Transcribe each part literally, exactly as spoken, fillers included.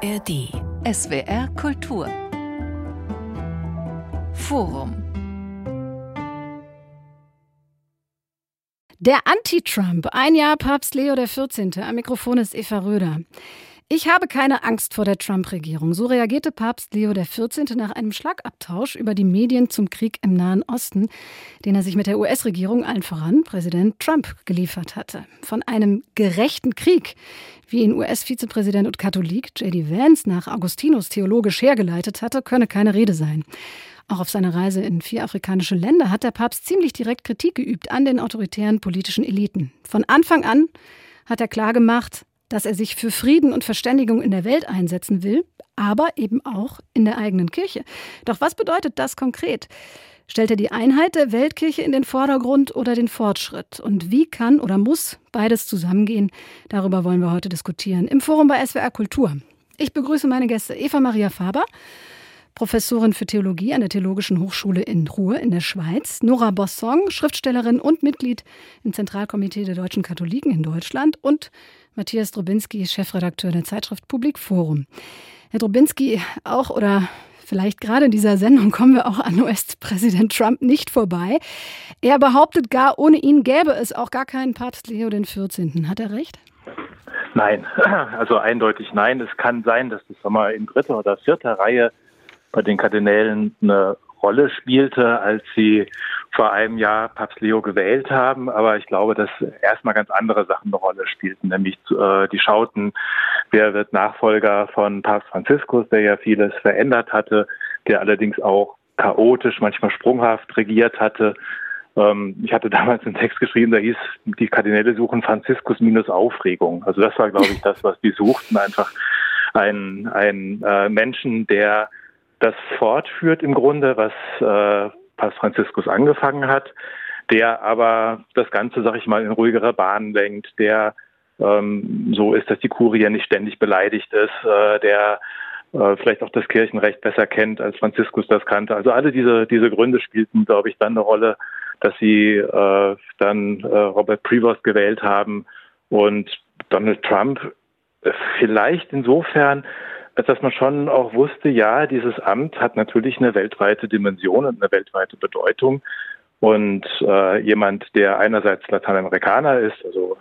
R D. S W R Kultur. Forum. Der Anti-Trump, ein Jahr Papst Leo der vierzehnte. Am Mikrofon ist Eva Röder. Ich habe keine Angst vor der Trump-Regierung. So reagierte Papst Leo der vierzehnte nach einem Schlagabtausch über die Medien zum Krieg im Nahen Osten, den er sich mit der U S-Regierung, allen voran Präsident Trump, geliefert hatte. Von einem gerechten Krieg, wie ihn U S-Vizepräsident und Katholik J D Vance nach Augustinus theologisch hergeleitet hatte, könne keine Rede sein. Auch auf seiner Reise in vier afrikanische Länder hat der Papst ziemlich direkt Kritik geübt an den autoritären politischen Eliten. Von Anfang an hat er klargemacht, dass er sich für Frieden und Verständigung in der Welt einsetzen will, aber eben auch in der eigenen Kirche. Doch was bedeutet das konkret? Stellt er die Einheit der Weltkirche in den Vordergrund oder den Fortschritt? Und wie kann oder muss beides zusammengehen? Darüber wollen wir heute diskutieren im Forum bei S W R Kultur. Ich begrüße meine Gäste Eva Maria Faber, Professorin für Theologie an der Theologischen Hochschule in Ruhr in der Schweiz, Nora Bossong, Schriftstellerin und Mitglied im Zentralkomitee der deutschen Katholiken in Deutschland und Matthias Drobinski, Chefredakteur der Zeitschrift Public Forum. Herr Drobinski, auch oder vielleicht gerade in dieser Sendung kommen wir auch an U S-Präsident Trump nicht vorbei. Er behauptet gar, ohne ihn gäbe es auch gar keinen Papst Leo den vierzehnten. Hat er recht? Nein, also eindeutig nein. Es kann sein, dass das mal in dritter oder vierter Reihe bei den Kardinälen eine Rolle spielte, als sie vor einem Jahr Papst Leo gewählt haben. Aber ich glaube, dass erstmal ganz andere Sachen eine Rolle spielten, nämlich äh, die schauten, wer wird Nachfolger von Papst Franziskus, der ja vieles verändert hatte, der allerdings auch chaotisch, manchmal sprunghaft regiert hatte. Ähm, ich hatte damals einen Text geschrieben, da hieß, die Kardinäle suchen Franziskus minus Aufregung. Also das war, glaube ich, das, was die suchten, einfach ein, ein äh, Menschen, der das fortführt im Grunde, was äh, Papst Franziskus angefangen hat, der aber das Ganze, sag ich mal, in ruhigere Bahnen lenkt, der ähm, so ist, dass die Kurie nicht ständig beleidigt ist, äh, der äh, vielleicht auch das Kirchenrecht besser kennt, als Franziskus das kannte. Also alle diese diese Gründe spielten, glaube ich, dann eine Rolle, dass sie äh, dann äh, Robert Prevost gewählt haben und Donald Trump äh, vielleicht insofern, dass man schon auch wusste, ja, dieses Amt hat natürlich eine weltweite Dimension und eine weltweite Bedeutung. Und äh, jemand, der einerseits Lateinamerikaner ist, also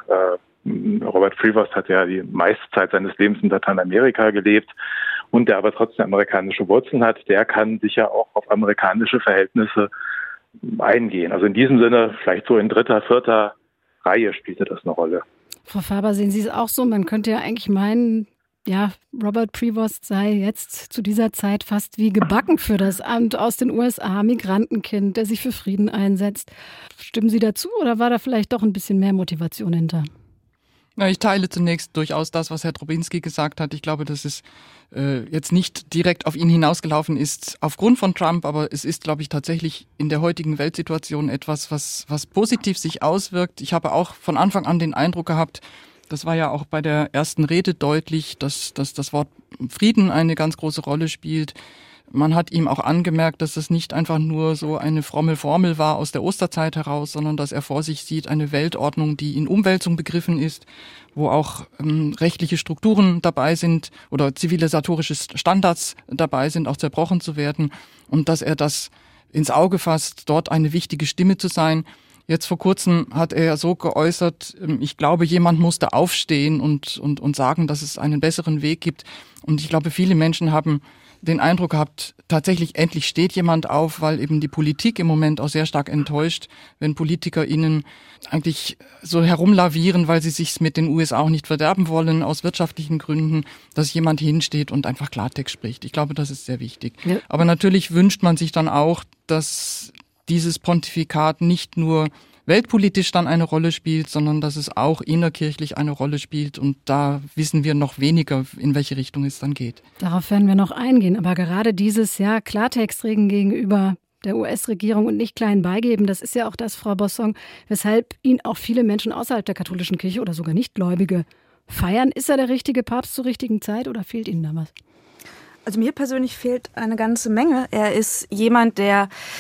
äh, Robert Prevost hat ja die meiste Zeit seines Lebens in Lateinamerika gelebt und der aber trotzdem amerikanische Wurzeln hat, der kann sicher auch auf amerikanische Verhältnisse eingehen. Also in diesem Sinne, vielleicht so in dritter, vierter Reihe spielte das eine Rolle. Frau Faber, sehen Sie es auch so? Man könnte ja eigentlich meinen, ja, Robert Prevost sei jetzt zu dieser Zeit fast wie gebacken für das Amt, aus den U S A, Migrantenkind, der sich für Frieden einsetzt. Stimmen Sie dazu oder war da vielleicht doch ein bisschen mehr Motivation hinter? Ja, ich teile zunächst durchaus das, was Herr Drobinski gesagt hat. Ich glaube, dass es äh, jetzt nicht direkt auf ihn hinausgelaufen ist aufgrund von Trump, aber es ist, glaube ich, tatsächlich in der heutigen Weltsituation etwas, was, was positiv sich auswirkt. Ich habe auch von Anfang an den Eindruck gehabt, das war ja auch bei der ersten Rede deutlich, dass, dass das Wort Frieden eine ganz große Rolle spielt. Man hat ihm auch angemerkt, dass es nicht einfach nur so eine fromme Formel war aus der Osterzeit heraus, sondern dass er vor sich sieht eine Weltordnung, die in Umwälzung begriffen ist, wo auch ähm, rechtliche Strukturen dabei sind oder zivilisatorische Standards dabei sind, auch zerbrochen zu werden und dass er das ins Auge fasst, dort eine wichtige Stimme zu sein. Jetzt vor kurzem hat er so geäußert, ich glaube, jemand musste aufstehen und, und, und sagen, dass es einen besseren Weg gibt. Und ich glaube, viele Menschen haben den Eindruck gehabt, tatsächlich endlich steht jemand auf, weil eben die Politik im Moment auch sehr stark enttäuscht, wenn PolitikerInnen eigentlich so herumlavieren, weil sie sich mit den U S A auch nicht verderben wollen, aus wirtschaftlichen Gründen, dass jemand hinsteht und einfach Klartext spricht. Ich glaube, das ist sehr wichtig. Ja. Aber natürlich wünscht man sich dann auch, dass dieses Pontifikat nicht nur weltpolitisch dann eine Rolle spielt, sondern dass es auch innerkirchlich eine Rolle spielt. Und da wissen wir noch weniger, in welche Richtung es dann geht. Darauf werden wir noch eingehen. Aber gerade dieses Jahr Klartextreden gegenüber der U S-Regierung und nicht klein beigeben, das ist ja auch das, Frau Bossong, weshalb ihn auch viele Menschen außerhalb der katholischen Kirche oder sogar Nichtgläubige feiern. Ist er der richtige Papst zur richtigen Zeit oder fehlt Ihnen da was? Also mir persönlich fehlt eine ganze Menge. Er ist jemand, der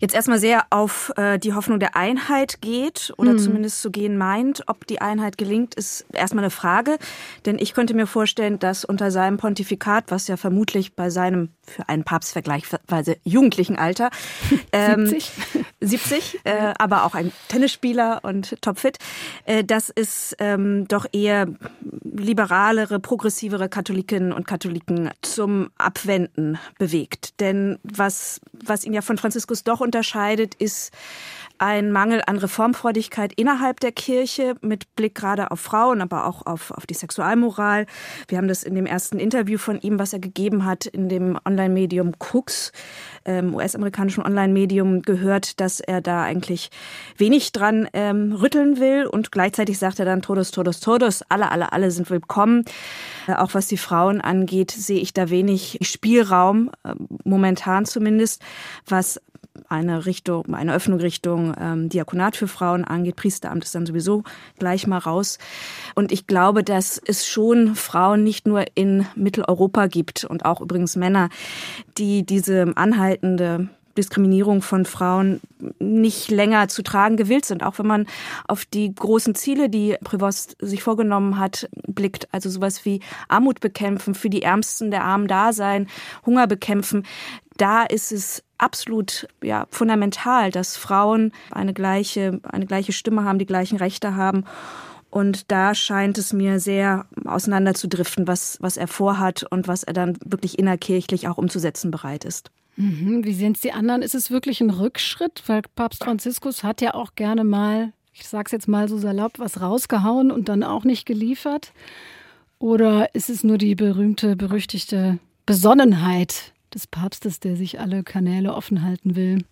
jetzt erstmal sehr auf äh, die Hoffnung der Einheit geht oder mhm. zumindest zu gehen meint. Ob die Einheit gelingt, ist erstmal eine Frage. Denn ich könnte mir vorstellen, dass unter seinem Pontifikat, was ja vermutlich bei seinem für einen Papst vergleichsweise jugendlichen Alter, ähm, siebzig, siebzig äh, aber auch ein Tennisspieler und topfit, äh, dass es ähm, doch eher liberalere, progressivere Katholikinnen und Katholiken zum Abwenden bewegt. Denn was, was ihn ja von Franziskus doch unterscheidet, ist ein Mangel an Reformfreudigkeit innerhalb der Kirche mit Blick gerade auf Frauen, aber auch auf, auf die Sexualmoral. Wir haben das in dem ersten Interview von ihm, was er gegeben hat, in dem Online-Medium Crux, ähm, U S-amerikanischen Online-Medium, gehört, dass er da eigentlich wenig dran ähm, rütteln will. Und gleichzeitig sagt er dann, todos, todos, todos, alle, alle, alle sind willkommen. Äh, auch was die Frauen angeht, sehe ich da wenig Spielraum, äh, momentan zumindest, was eine Richtung, eine Öffnung Richtung ähm, Diakonat für Frauen angeht. Priesteramt ist dann sowieso gleich mal raus. Und ich glaube, dass es schon Frauen nicht nur in Mitteleuropa gibt und auch übrigens Männer, die diese anhaltende Diskriminierung von Frauen nicht länger zu tragen gewillt sind, auch wenn man auf die großen Ziele, die Prévost sich vorgenommen hat, blickt, also sowas wie Armut bekämpfen, für die Ärmsten der Armen da sein, Hunger bekämpfen. Da ist es absolut ja, fundamental, dass Frauen eine gleiche, eine gleiche Stimme haben, die gleichen Rechte haben. Und da scheint es mir sehr auseinander zu driften, was, was er vorhat und was er dann wirklich innerkirchlich auch umzusetzen bereit ist. Mhm. Wie sehen es die anderen? Ist es wirklich ein Rückschritt? Weil Papst Franziskus hat ja auch gerne mal, ich sage es jetzt mal so salopp, was rausgehauen und dann auch nicht geliefert. Oder ist es nur die berühmte, berüchtigte Besonnenheit des Papstes, der sich alle Kanäle offen halten will?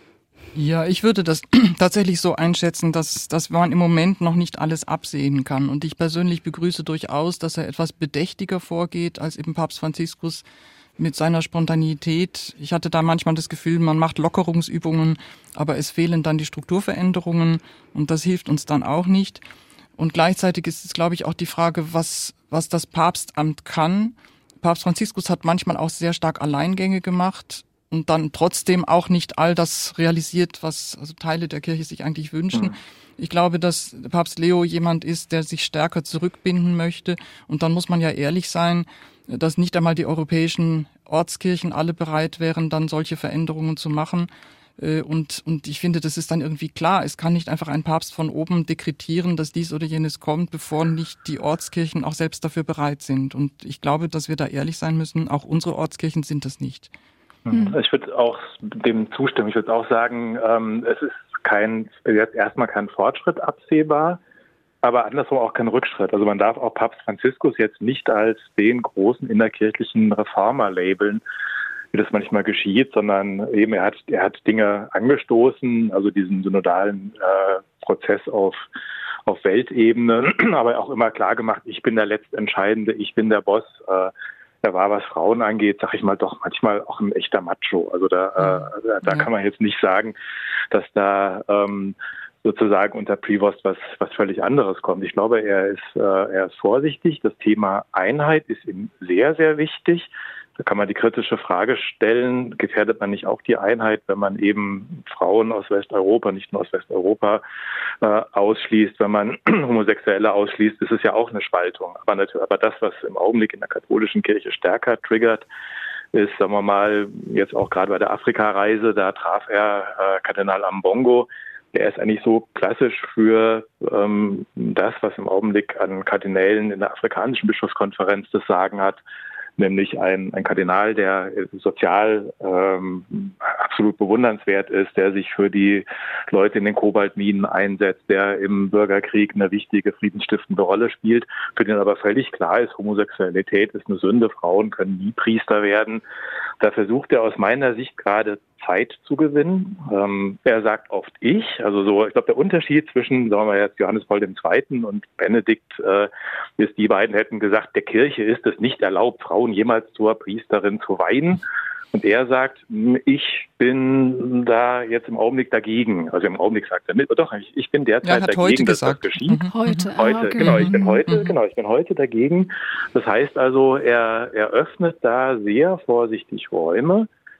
Ja, ich würde das tatsächlich so einschätzen, dass, dass man im Moment noch nicht alles absehen kann. Und ich persönlich begrüße durchaus, dass er etwas bedächtiger vorgeht als eben Papst Franziskus mit seiner Spontaneität. Ich hatte da manchmal das Gefühl, man macht Lockerungsübungen, aber es fehlen dann die Strukturveränderungen und das hilft uns dann auch nicht. Und gleichzeitig ist es, glaube ich, auch die Frage, was, was das Papstamt kann. Papst Franziskus hat manchmal auch sehr stark Alleingänge gemacht und dann trotzdem auch nicht all das realisiert, was also Teile der Kirche sich eigentlich wünschen. Mhm. Ich glaube, dass Papst Leo jemand ist, der sich stärker zurückbinden möchte. Und dann muss man ja ehrlich sein, dass nicht einmal die europäischen Ortskirchen alle bereit wären, dann solche Veränderungen zu machen. Und, und ich finde, das ist dann irgendwie klar. Es kann nicht einfach ein Papst von oben dekretieren, dass dies oder jenes kommt, bevor nicht die Ortskirchen auch selbst dafür bereit sind. Und ich glaube, dass wir da ehrlich sein müssen. Auch unsere Ortskirchen sind das nicht. Ich würde auch dem zustimmen. Ich würde auch sagen, ähm, es ist kein, jetzt erstmal kein Fortschritt absehbar, aber andersrum auch kein Rückschritt. Also man darf auch Papst Franziskus jetzt nicht als den großen innerkirchlichen Reformer labeln, wie das manchmal geschieht, sondern eben er hat, er hat Dinge angestoßen, also diesen synodalen äh, Prozess auf, auf Weltebene, aber auch immer klar gemacht, ich bin der Letztentscheidende, ich bin der Boss. Äh, er war, was Frauen angeht, sag ich mal, doch manchmal auch ein echter Macho. Also da, äh, da, da ja. kann man jetzt nicht sagen, dass da ähm, sozusagen unter Prévost was, was völlig anderes kommt. Ich glaube, er ist, äh, er ist vorsichtig. Das Thema Einheit ist ihm sehr, sehr wichtig. Da kann man die kritische Frage stellen, gefährdet man nicht auch die Einheit, wenn man eben Frauen aus Westeuropa, nicht nur aus Westeuropa, äh, ausschließt, wenn man Homosexuelle ausschließt, ist es ja auch eine Spaltung. Aber, natürlich, aber das, was im Augenblick in der katholischen Kirche stärker triggert, ist, sagen wir mal, jetzt auch gerade bei der Afrika-Reise, da traf er äh, Kardinal Ambongo. Der ist eigentlich so klassisch für ähm, das, was im Augenblick an Kardinälen in der afrikanischen Bischofskonferenz das Sagen hat, nämlich ein, ein Kardinal, der sozial ähm, absolut bewundernswert ist, der sich für die Leute in den Kobaltminen einsetzt, der im Bürgerkrieg eine wichtige friedensstiftende Rolle spielt, für den aber völlig klar ist, Homosexualität ist eine Sünde, Frauen können nie Priester werden. Da versucht er aus meiner Sicht gerade Zeit zu gewinnen. Ähm, er sagt oft ich, also so, ich glaube, der Unterschied zwischen, sagen wir jetzt, Johannes Paul der Zweite und Benedikt äh, ist, die beiden hätten gesagt, der Kirche ist es nicht erlaubt, Frauen jemals zur Priesterin zu weihen. Und er sagt, ich bin da jetzt im Augenblick dagegen. Also im Augenblick sagt er nicht, doch, ich, ich bin derzeit ja, dagegen, dass gesagt. das geschieht. Mhm. Heute, heute ah, okay. genau, ich bin heute, mhm. genau, ich bin heute dagegen. Das heißt also, er, er öffnet da sehr vorsichtig Räume.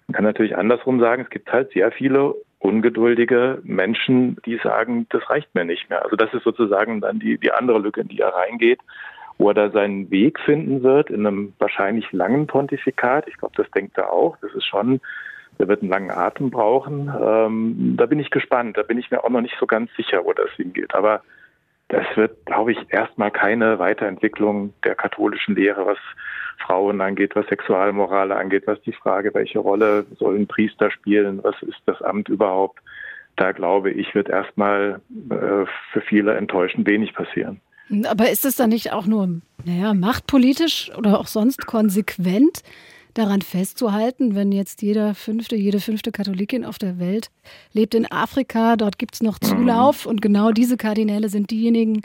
Man kann natürlich andersrum sagen, es gibt halt sehr viele ungeduldige Menschen, die sagen, das reicht mir nicht mehr. Also das ist sozusagen dann die, die andere Lücke, in die er reingeht, wo er da seinen Weg finden wird in einem wahrscheinlich langen Pontifikat. Ich glaube, das denkt er auch. Das ist schon, der wird einen langen Atem brauchen. Ähm, da bin ich gespannt. Da bin ich mir auch noch nicht so ganz sicher, wo das hingeht. Aber das wird, glaube ich, erstmal keine Weiterentwicklung der katholischen Lehre, was Frauen angeht, was Sexualmoral angeht, was die Frage, welche Rolle sollen Priester spielen, was ist das Amt überhaupt. Da glaube ich, wird erstmal äh, für viele enttäuschend wenig passieren. Aber ist es dann nicht auch nur, naja, machtpolitisch oder auch sonst konsequent daran festzuhalten, wenn jetzt jeder fünfte, jede fünfte Katholikin auf der Welt lebt in Afrika, dort gibt es noch Zulauf mhm. und genau diese Kardinäle sind diejenigen,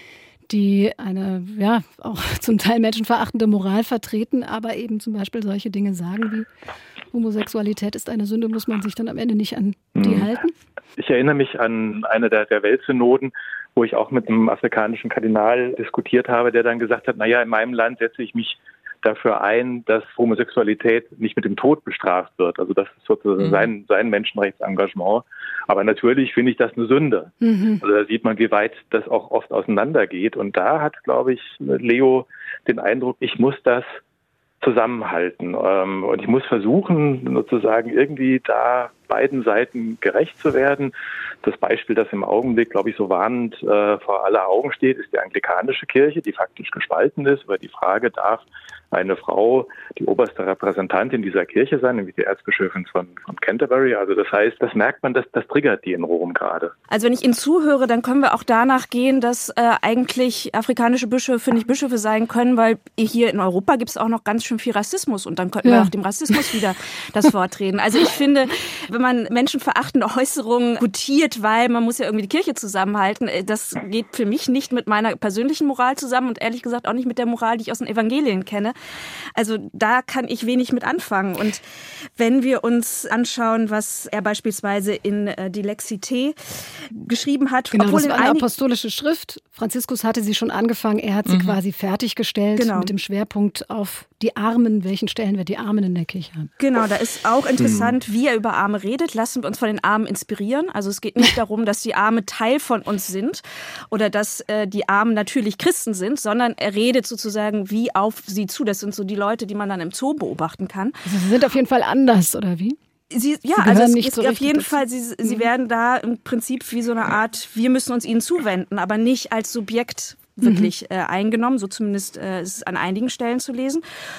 die eine, ja, auch zum Teil menschenverachtende Moral vertreten, aber eben zum Beispiel solche Dinge sagen wie Homosexualität ist eine Sünde, muss man sich dann am Ende nicht an die mhm. halten? Ich erinnere mich an eine der, der Weltsynoden, wo ich auch mit einem afrikanischen Kardinal diskutiert habe, der dann gesagt hat, naja, in meinem Land setze ich mich dafür ein, dass Homosexualität nicht mit dem Tod bestraft wird. Also das ist sozusagen mhm. sein, sein Menschenrechtsengagement. Aber natürlich finde ich das eine Sünde. Mhm. Also da sieht man, wie weit das auch oft auseinandergeht. Und da hat, glaube ich, Leo den Eindruck, ich muss das zusammenhalten. Und ich muss versuchen, sozusagen irgendwie da beiden Seiten gerecht zu werden. Das Beispiel, das im Augenblick, glaube ich, so warnend äh, vor aller Augen steht, ist die anglikanische Kirche, die faktisch gespalten ist über die Frage, darf eine Frau die oberste Repräsentantin dieser Kirche sein, nämlich die Erzbischöfin von, von Canterbury. Also das heißt, das merkt man, das, das triggert die in Rom gerade. Also wenn ich Ihnen zuhöre, dann können wir auch danach gehen, dass äh, eigentlich afrikanische Bischöfe nicht Bischöfe sein können, weil hier in Europa gibt es auch noch ganz schön viel Rassismus und dann könnten ja. wir auch dem Rassismus wieder das Wort reden. Also ich finde, wenn man menschenverachtende Äußerungen gutiert, weil man muss ja irgendwie die Kirche zusammenhalten, das geht für mich nicht mit meiner persönlichen Moral zusammen und ehrlich gesagt auch nicht mit der Moral, die ich aus den Evangelien kenne. Also da kann ich wenig mit anfangen. Und wenn wir uns anschauen, was er beispielsweise in äh, die Lexité geschrieben hat. Genau, obwohl das war eine apostolische Schrift. Franziskus hatte sie schon angefangen, er hat sie mhm. quasi fertiggestellt genau. mit dem Schwerpunkt auf die Armen, welchen Stellenwert die Armen in der Kirche haben. Genau, da ist auch interessant, mhm. wie er über Arme redet. Lassen wir uns von den Armen inspirieren. Also es geht nicht darum, dass die Arme Teil von uns sind oder dass äh, die Armen natürlich Christen sind, sondern er redet sozusagen wie auf sie zu. Das sind so die Leute, die man dann im Zoo beobachten kann. Also sie sind auf jeden Fall anders, oder wie? Sie, ja, sie also es nicht ist so auf jeden dazu. Fall, sie, sie werden da im Prinzip wie so eine Art, wir müssen uns ihnen zuwenden, aber nicht als Subjekt wirklich mhm. äh, eingenommen. So zumindest äh, ist es an einigen Stellen zu lesen.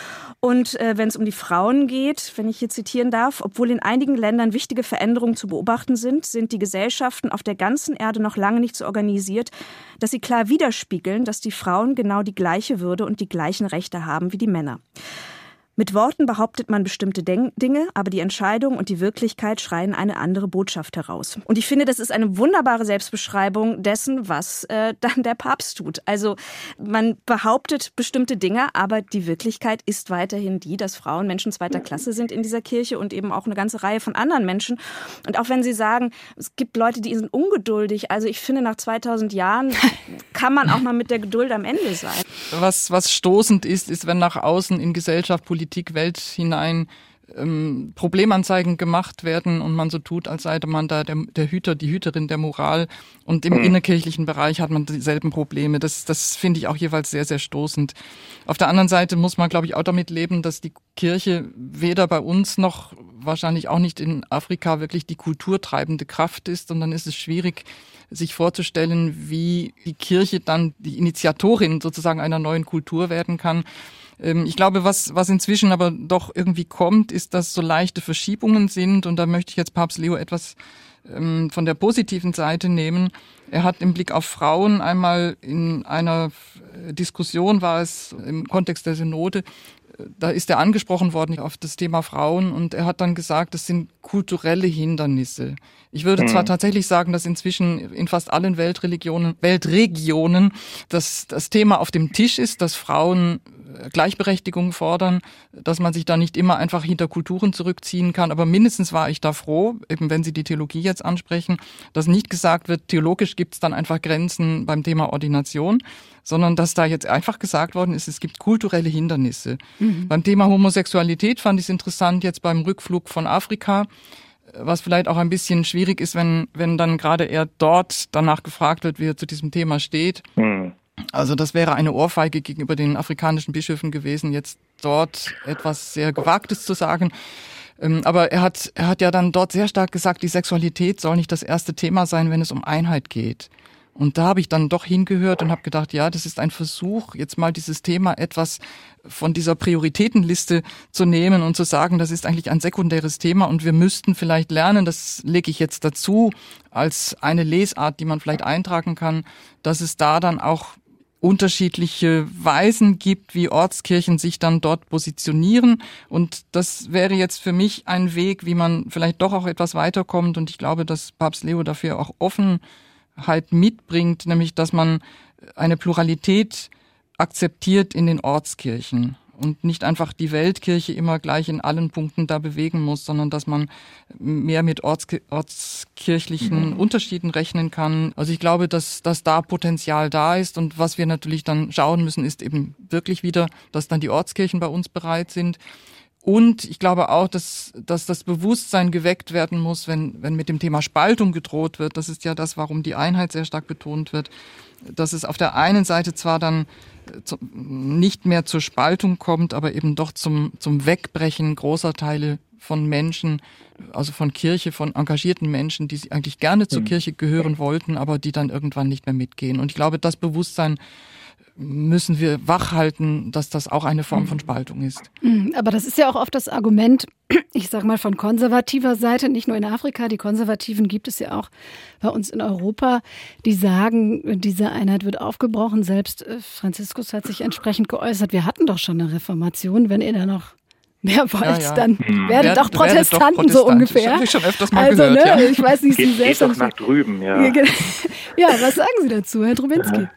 Und äh, wenn es um die Frauen geht, wenn ich hier zitieren darf, obwohl in einigen Ländern wichtige Veränderungen zu beobachten sind, sind die Gesellschaften auf der ganzen Erde noch lange nicht so organisiert, dass sie klar widerspiegeln, dass die Frauen genau die gleiche Würde und die gleichen Rechte haben wie die Männer. Mit Worten behauptet man bestimmte Den- Dinge, aber die Entscheidung und die Wirklichkeit schreien eine andere Botschaft heraus. Und ich finde, das ist eine wunderbare Selbstbeschreibung dessen, was äh, dann der Papst tut. Also man behauptet bestimmte Dinge, aber die Wirklichkeit ist weiterhin die, dass Frauen Menschen zweiter Klasse sind in dieser Kirche und eben auch eine ganze Reihe von anderen Menschen. Und auch wenn Sie sagen, es gibt Leute, die sind ungeduldig, also ich finde, nach zweitausend Jahren kann man auch mal mit der Geduld am Ende sein. Was, was stoßend ist, ist, wenn nach außen in Gesellschaft, Politik, Welt hinein ähm, Problemanzeigen gemacht werden und man so tut, als sei man da der, der Hüter, die Hüterin der Moral. Und im mhm. innerkirchlichen Bereich hat man dieselben Probleme. Das, das finde ich auch jeweils sehr, sehr stoßend. Auf der anderen Seite muss man, glaube ich, auch damit leben, dass die Kirche weder bei uns noch wahrscheinlich auch nicht in Afrika wirklich die kulturtreibende Kraft ist. Und dann ist es schwierig, sich vorzustellen, wie die Kirche dann die Initiatorin sozusagen einer neuen Kultur werden kann. Ich glaube, was, was inzwischen aber doch irgendwie kommt, ist, dass so leichte Verschiebungen sind. Und da möchte ich jetzt Papst Leo etwas ähm, von der positiven Seite nehmen. Er hat im Blick auf Frauen einmal in einer Diskussion, war es im Kontext der Synode, da ist er angesprochen worden auf das Thema Frauen und er hat dann gesagt, das sind kulturelle Hindernisse. Ich würde mhm. zwar tatsächlich sagen, dass inzwischen in fast allen Weltreligionen, Weltregionen das, das Thema auf dem Tisch ist, dass Frauen Gleichberechtigung fordern, dass man sich da nicht immer einfach hinter Kulturen zurückziehen kann. Aber mindestens war ich da froh, eben wenn Sie die Theologie jetzt ansprechen, dass nicht gesagt wird, theologisch gibt es dann einfach Grenzen beim Thema Ordination, sondern dass da jetzt einfach gesagt worden ist, es gibt kulturelle Hindernisse. Mhm. Beim Thema Homosexualität fand ich es interessant, jetzt beim Rückflug von Afrika, was vielleicht auch ein bisschen schwierig ist, wenn wenn dann gerade er dort danach gefragt wird, wie er zu diesem Thema steht. Mhm. Also das wäre eine Ohrfeige gegenüber den afrikanischen Bischöfen gewesen, jetzt dort etwas sehr Gewagtes zu sagen. Aber er hat er hat ja dann dort sehr stark gesagt, die Sexualität soll nicht das erste Thema sein, wenn es um Einheit geht. Und da habe ich dann doch hingehört und habe gedacht, ja, das ist ein Versuch, jetzt mal dieses Thema etwas von dieser Prioritätenliste zu nehmen und zu sagen, das ist eigentlich ein sekundäres Thema und wir müssten vielleicht lernen, das lege ich jetzt dazu, als eine Lesart, die man vielleicht eintragen kann, dass es da dann auch unterschiedliche Weisen gibt, wie Ortskirchen sich dann dort positionieren. Und das wäre jetzt für mich ein Weg, wie man vielleicht doch auch etwas weiterkommt. Und ich glaube, dass Papst Leo dafür auch offen halt mitbringt, nämlich dass man eine Pluralität akzeptiert in den Ortskirchen und nicht einfach die Weltkirche immer gleich in allen Punkten da bewegen muss, sondern dass man mehr mit Ortsk- ortskirchlichen mhm. Unterschieden rechnen kann. Also ich glaube, dass, dass da Potenzial da ist und was wir natürlich dann schauen müssen, ist eben wirklich wieder, dass dann die Ortskirchen bei uns bereit sind. Und ich glaube auch, dass, dass das Bewusstsein geweckt werden muss, wenn, wenn mit dem Thema Spaltung gedroht wird. Das ist ja das, warum die Einheit sehr stark betont wird. Dass es auf der einen Seite zwar dann zu, nicht mehr zur Spaltung kommt, aber eben doch zum, zum Wegbrechen großer Teile von Menschen, also von Kirche, von engagierten Menschen, die eigentlich gerne zur mhm. Kirche gehören wollten, aber die dann irgendwann nicht mehr mitgehen. Und ich glaube, das Bewusstsein müssen wir wachhalten, dass das auch eine Form von Spaltung ist. Aber das ist ja auch oft das Argument, ich sage mal von konservativer Seite, nicht nur in Afrika, die Konservativen gibt es ja auch bei uns in Europa, die sagen, diese Einheit wird aufgebrochen. Selbst Franziskus hat sich entsprechend geäußert, wir hatten doch schon eine Reformation, wenn ihr da noch mehr wollt, ja, ja. dann hm. werdet, werdet doch Protestanten werdet doch Protestant. So ungefähr. Das habe ich schon öfters mal also, gehört. Ne, ja. Ich weiß nicht, Sie geht, selbst geht doch nach drüben, ja. Ja, was sagen Sie dazu, Herr Drobinski?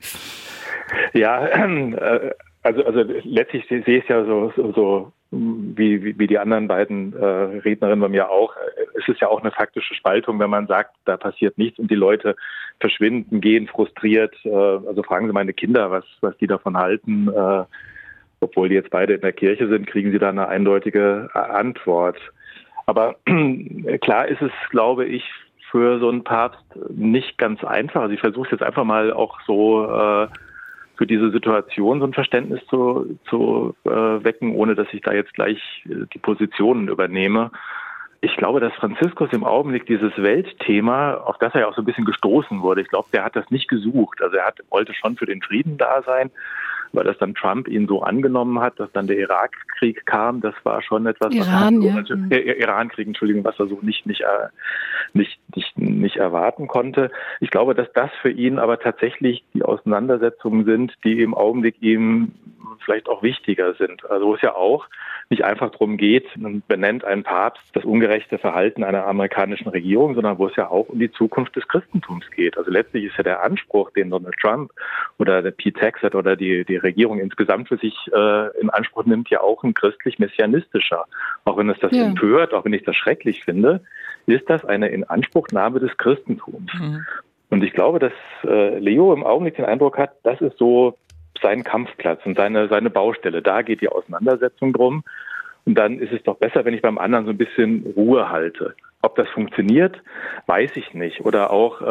Ja, äh, also also letztlich sehe ich es ja so, so, so wie, wie, wie die anderen beiden äh, Rednerinnen bei mir auch. Es ist ja auch eine faktische Spaltung, wenn man sagt, da passiert nichts und die Leute verschwinden, gehen frustriert. Äh, also fragen Sie meine Kinder, was, was die davon halten. Äh, obwohl die jetzt beide in der Kirche sind, kriegen sie da eine eindeutige Antwort. Aber klar ist es, glaube ich, für so einen Papst nicht ganz einfach. Also ich versuche es jetzt einfach mal auch so äh, für diese Situation so ein Verständnis zu, zu äh, wecken, ohne dass ich da jetzt gleich äh, die Positionen übernehme. Ich glaube, dass Franziskus im Augenblick dieses Weltthema, auf das er ja auch so ein bisschen gestoßen wurde, ich glaube, der hat das nicht gesucht. Also er hat, wollte schon für den Frieden da sein, weil das dann Trump ihn so angenommen hat, dass dann der Irakkrieg kam, das war schon etwas, Iran, was er so, ja. äh, Irankrieg, Entschuldigung, was er so nicht nicht, äh, nicht nicht nicht erwarten konnte. Ich glaube, dass das für ihn aber tatsächlich die Auseinandersetzungen sind, die im Augenblick ihm vielleicht auch wichtiger sind. Also wo es ja auch nicht einfach darum geht, man benennt einen Papst das ungerechte Verhalten einer amerikanischen Regierung, sondern wo es ja auch um die Zukunft des Christentums geht. Also letztlich ist ja der Anspruch, den Donald Trump oder der Pete Hegseth oder die die Regierung insgesamt für sich äh, in Anspruch nimmt, ja auch ein christlich-messianistischer. Auch wenn es das ja. empört, auch wenn ich das schrecklich finde, ist das eine Inanspruchnahme des Christentums. Mhm. Und ich glaube, dass äh, Leo im Augenblick den Eindruck hat, das ist so sein Kampfplatz und seine seine Baustelle. Da geht die Auseinandersetzung drum. Und dann ist es doch besser, wenn ich beim anderen so ein bisschen Ruhe halte. Ob das funktioniert, weiß ich nicht. Oder auch,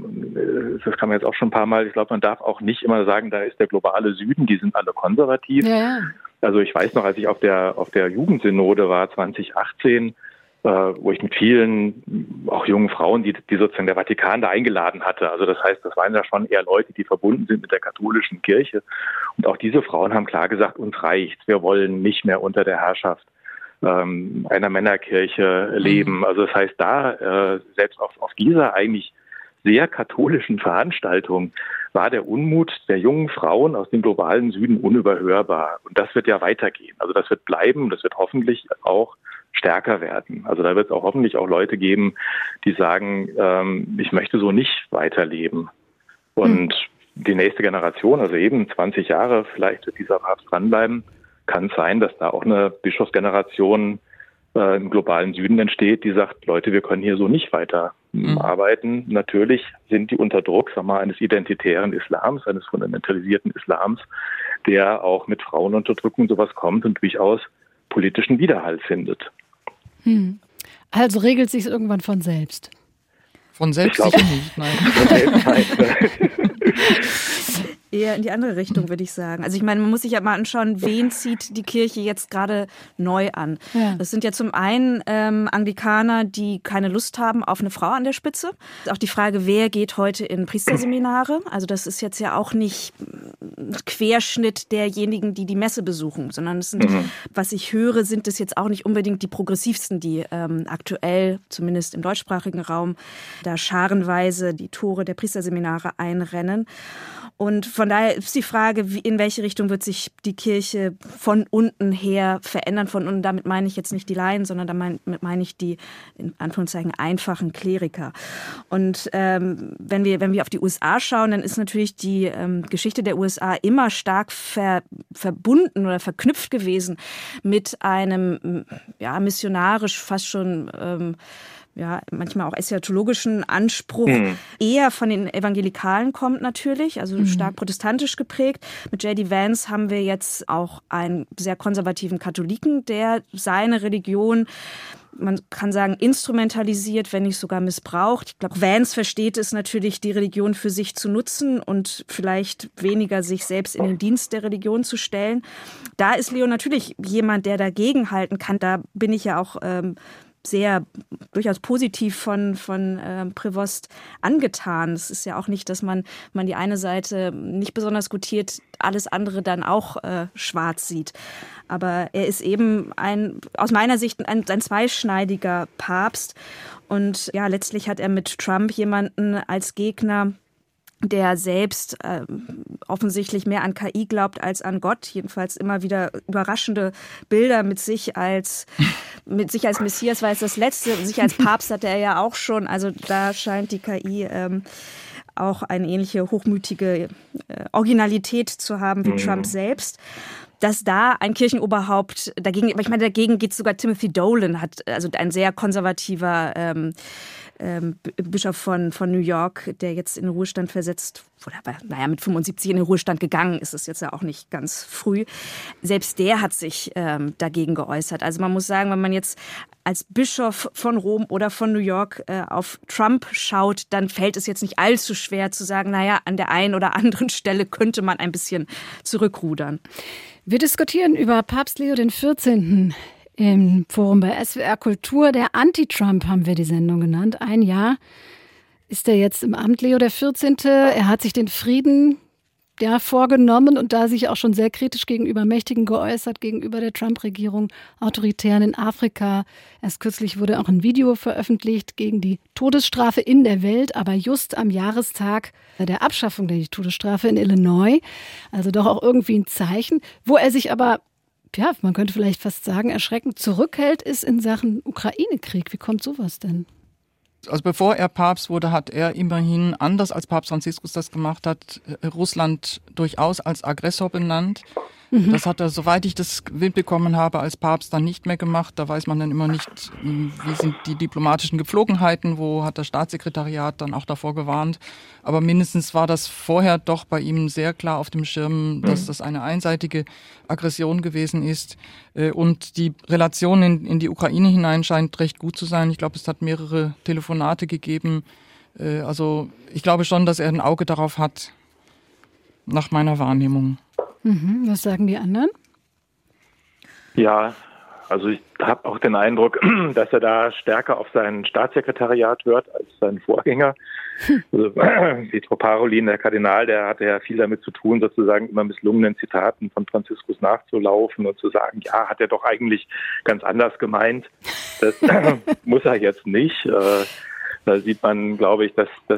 ähm, das kann man jetzt auch schon ein paar Mal, ich glaube, man darf auch nicht immer sagen, da ist der globale Süden, die sind alle konservativ. Ja. Also ich weiß noch, als ich auf der auf der Jugendsynode war, zwanzig achtzehn, äh, wo ich mit vielen, auch jungen Frauen, die, die sozusagen der Vatikan da eingeladen hatte. Also das heißt, das waren ja schon eher Leute, die verbunden sind mit der katholischen Kirche. Und auch diese Frauen haben klar gesagt, uns reicht, wir wollen nicht mehr unter der Herrschaft ähm, einer Männerkirche leben. Also das heißt, da äh, selbst auf, auf dieser eigentlich sehr katholischen Veranstaltung war der Unmut der jungen Frauen aus dem globalen Süden unüberhörbar. Und das wird ja weitergehen. Also das wird bleiben, das wird hoffentlich auch stärker werden. Also da wird es auch hoffentlich auch Leute geben, die sagen, ähm, ich möchte so nicht weiterleben. Und mhm. die nächste Generation, also eben zwanzig Jahre, vielleicht wird dieser Papst dranbleiben. kann es sein, dass da auch eine Bischofsgeneration äh, im globalen Süden entsteht, die sagt, Leute, wir können hier so nicht weiter mhm. arbeiten. Natürlich sind die unter Druck, sag mal, eines identitären Islams, eines fundamentalisierten Islams, der auch mit Frauenunterdrückung sowas kommt und durchaus politischen Widerhall findet. Hm. Also regelt sich irgendwann von selbst? Von selbst glaub, sicher nicht, nein. Von selbst nein. Eher in die andere Richtung, würde ich sagen. Also ich meine, man muss sich ja mal anschauen, wen zieht die Kirche jetzt gerade neu an. Ja. Das sind ja zum einen ähm, Anglikaner, die keine Lust haben auf eine Frau an der Spitze. Auch die Frage, wer geht heute in Priesterseminare? Also das ist jetzt ja auch nicht ein Querschnitt derjenigen, die die Messe besuchen, sondern es sind, mhm. was ich höre, sind es jetzt auch nicht unbedingt die progressivsten, die ähm, aktuell, zumindest im deutschsprachigen Raum, da scharenweise die Tore der Priesterseminare einrennen. Und von daher ist die Frage, wie, in welche Richtung wird sich die Kirche von unten her verändern. Von unten, damit meine ich jetzt nicht die Laien, sondern damit meine ich die, in Anführungszeichen, einfachen Kleriker. Und ähm, wenn wir wenn wir auf die U S A schauen, dann ist natürlich die ähm, Geschichte der U S A immer stark ver, verbunden oder verknüpft gewesen mit einem ja missionarisch fast schon ähm, ja, manchmal auch eschatologischen Anspruch mhm. eher von den Evangelikalen kommt natürlich, also mhm. stark protestantisch geprägt. Mit J D Vance haben wir jetzt auch einen sehr konservativen Katholiken, der seine Religion, man kann sagen, instrumentalisiert, wenn nicht sogar missbraucht. Ich glaube, Vance versteht es natürlich, die Religion für sich zu nutzen und vielleicht weniger sich selbst in den Dienst der Religion zu stellen. Da ist Leo natürlich jemand, der dagegen halten kann. Da bin ich ja auch ähm, sehr durchaus positiv von von äh, Prevost angetan. Es ist ja auch nicht, dass man man die eine Seite nicht besonders gutiert, alles andere dann auch äh, schwarz sieht. Aber er ist eben ein aus meiner Sicht ein, ein zweischneidiger Papst. Und ja, letztlich hat er mit Trump jemanden als Gegner, der selbst äh, offensichtlich mehr an K I glaubt als an Gott, jedenfalls immer wieder überraschende Bilder mit sich als mit sich als Messias war es das Letzte, sich als Papst hatte er ja auch schon, also da scheint die K I ähm, auch eine ähnliche hochmütige äh, Originalität zu haben wie mhm. Trump selbst. Dass da ein Kirchenoberhaupt dagegen, aber ich meine, dagegen geht sogar Timothy Dolan, hat also ein sehr konservativer ähm, ähm, Bischof von, von New York, der jetzt in den Ruhestand versetzt, oder naja, mit fünfundsiebzig in den Ruhestand gegangen ist, es jetzt ja auch nicht ganz früh. Selbst der hat sich ähm, dagegen geäußert. Also man muss sagen, wenn man jetzt als Bischof von Rom oder von New York äh, auf Trump schaut, dann fällt es jetzt nicht allzu schwer zu sagen, naja, an der einen oder anderen Stelle könnte man ein bisschen zurückrudern. Wir diskutieren über Papst Leo den vierzehnten im Forum bei S W R Kultur. Der Anti-Trump haben wir die Sendung genannt. Ein Jahr ist er jetzt im Amt, Leo der vierzehnte. Er hat sich den Frieden ja, vorgenommen und da sich auch schon sehr kritisch gegenüber Mächtigen geäußert, gegenüber der Trump-Regierung, Autoritären in Afrika. Erst kürzlich wurde auch ein Video veröffentlicht gegen die Todesstrafe in der Welt, aber just am Jahrestag der Abschaffung der Todesstrafe in Illinois. Also doch auch irgendwie ein Zeichen, wo er sich aber, ja, man könnte vielleicht fast sagen, erschreckend zurückhält, ist in Sachen Ukraine-Krieg. Wie kommt sowas denn? Also bevor er Papst wurde, hat er immerhin, anders als Papst Franziskus das gemacht hat, Russland durchaus als Aggressor benannt. Mhm. Das hat er, soweit ich das mitbekommen habe, als Papst dann nicht mehr gemacht. Da weiß man dann immer nicht, wie sind die diplomatischen Gepflogenheiten, wo hat das Staatssekretariat dann auch davor gewarnt. Aber mindestens war das vorher doch bei ihm sehr klar auf dem Schirm, dass mhm. das eine einseitige Aggression gewesen ist. Und die Relation in, in die Ukraine hinein scheint recht gut zu sein. Ich glaube, es hat mehrere Telefonate gegeben. Also ich glaube schon, dass er ein Auge darauf hat, nach meiner Wahrnehmung. Mhm. Was sagen die anderen? Ja, also ich habe auch den Eindruck, dass er da stärker auf sein Staatssekretariat hört als sein Vorgänger. Also, Pietro Parolin, der Kardinal, der hatte ja viel damit zu tun, sozusagen immer misslungenen Zitaten von Franziskus nachzulaufen und zu sagen, ja, hat er doch eigentlich ganz anders gemeint. Das muss er jetzt nicht. Da sieht man, glaube ich, dass, dass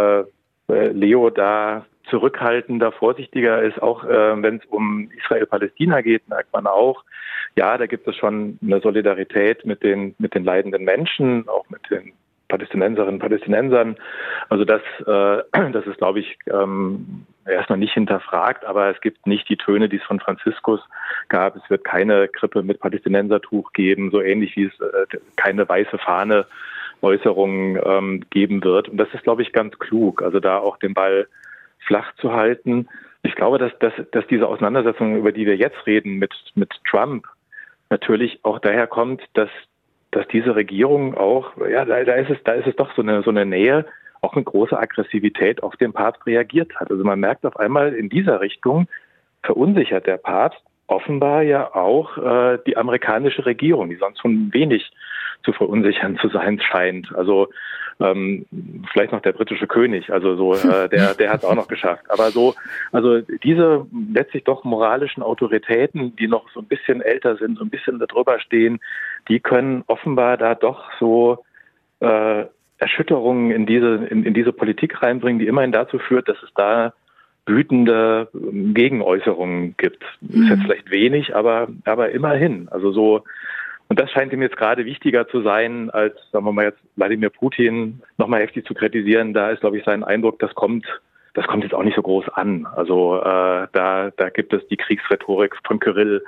Leo da zurückhaltender, vorsichtiger ist, auch äh, wenn es um Israel-Palästina geht, merkt man auch, ja, da gibt es schon eine Solidarität mit den mit den leidenden Menschen, auch mit den Palästinenserinnen und Palästinensern. Also das, äh, das ist, glaube ich, ähm, erstmal nicht hinterfragt, aber es gibt nicht die Töne, die es von Franziskus gab. Es wird keine Krippe mit Palästinensertuch geben, so ähnlich wie es äh, keine weiße Fahne Äußerungen ähm, geben wird. Und das ist, glaube ich, ganz klug, also da auch den Ball flach zu halten. Ich glaube, dass, dass, dass diese Auseinandersetzung, über die wir jetzt reden mit, mit Trump, natürlich auch daher kommt, dass, dass diese Regierung auch, ja, da, da ist es, da ist es doch so eine, so eine Nähe, auch mit großer Aggressivität auf den Papst reagiert hat. Also man merkt auf einmal, in dieser Richtung verunsichert der Papst offenbar ja auch äh, die amerikanische Regierung, die sonst schon wenig zu verunsichern zu sein scheint. Also ähm, vielleicht noch der britische König, also so äh, der der hat es auch noch geschafft. Aber so, also diese letztlich doch moralischen Autoritäten, die noch so ein bisschen älter sind, so ein bisschen darüber stehen, die können offenbar da doch so äh, Erschütterungen in diese in, in diese Politik reinbringen, die immerhin dazu führt, dass es da wütende Gegenäußerungen gibt. Mhm. Ist jetzt vielleicht wenig, aber aber immerhin. Also so, und das scheint ihm jetzt gerade wichtiger zu sein, als, sagen wir mal jetzt, Wladimir Putin nochmal heftig zu kritisieren. Da ist, glaube ich, sein Eindruck, das kommt, das kommt jetzt auch nicht so groß an. Also äh, da da gibt es die Kriegsrhetorik von Kyrill.